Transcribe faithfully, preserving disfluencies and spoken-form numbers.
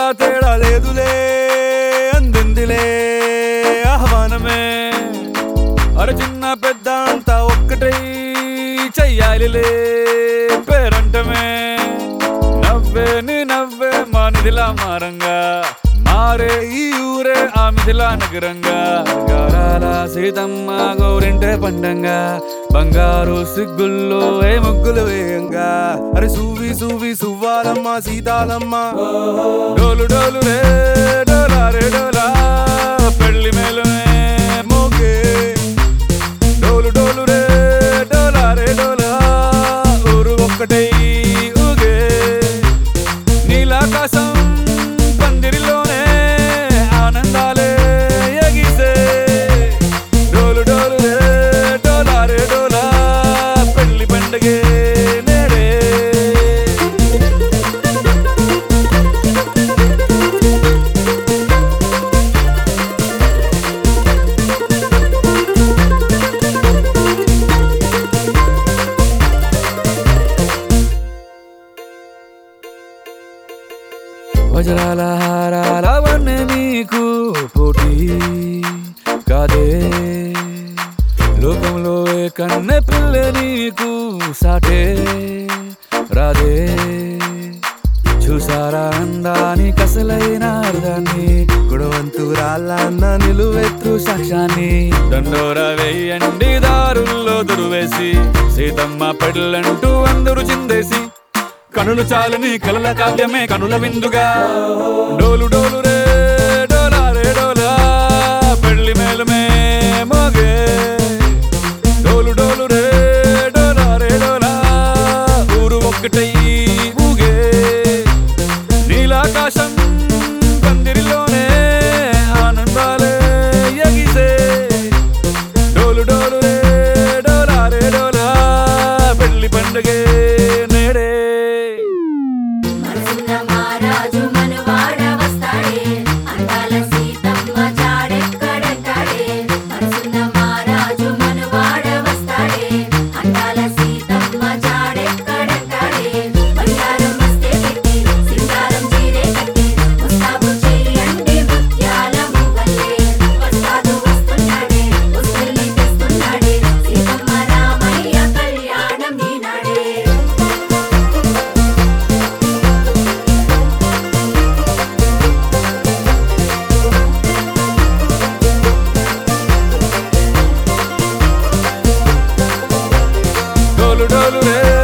తేడా లేదులే అందిందిలే ఆహ్వానమే అర చిన్న పెద్ద అంతా ఒక్కటై చెయ్యాలిలే పేరంటమే నవ్వే నీ నవ్వే మా నిధిలా మారంగా మారే ఈ ఊరే ఆ మిథిలా నగరంగా గారాల సీతమ్మ గోరింటే పండంగా బంగారు సిగ్గుల్లో ఏ ముగ్గులు వేయంగా అరే సూవి సూవి సువ్వాలమ్మ సీతాలమ్మ డోలు డోలు రే డోలా రే డోలా పెళ్లి మేళమే మోగే డోలు డోలు రే డోలా రే డోలా ఊరు ఒక్కటై ఊగే నీలాకాశం పందిరిలోనే ఆనందాలే ఎగిసే డోలు డోలు రే డోలా రే డోలా పెళ్లి పండగే నేడే వజ్రాల హారాల వన్నె నీకు పోటీ కాదే లోకంలో ఏ కన్నె పిల్ల నీకు సాటే రాదే చూసారా అందాని కసలైన అర్థాన్ని గుణవంతురాళ్ళ అన్న నిలువెత్తు సాక్ష్యాన్ని దండోర వేయండి దారుల్లో దురువేసి సీతమ్మ పెళ్ళంటూ అందరూ చిందేసి కనులు చాలని కలల కావ్యమే కనుల విందుగా డోలు డోలు రే డోలా రే డోలా పెళ్లి మేళమే మోగే డోలు డోలు రే డోలా రే డోలా ఊరు ఒక్కటై ఊగే నీలాకాశం పందిరిలోనే ఆనందాలే ఎగిసే డోలు డోలు రే డోలా రే డోలా పెళ్లి పండగే నేడే మహారాజు మనవాడ వస్తాడే అందాల సీతమ్మ జాడెక్కడెక్కడే మనసున్న మహారాజు మనవాడ వస్తాడే అందాల సీతమ్మ జాడెక్కడెక్కడే బంగారం మస్తే పెట్టి సింగారం చీరే కట్టి ముస్తాబు చేయండి ముత్యాల మువ్వలే వస్తాడు వస్తున్నాడే వస్తుల్ని తెస్తున్నాడే సీతమ్మ రామయ్య కళ్యాణం ఈనాడే డోలు డోలు రే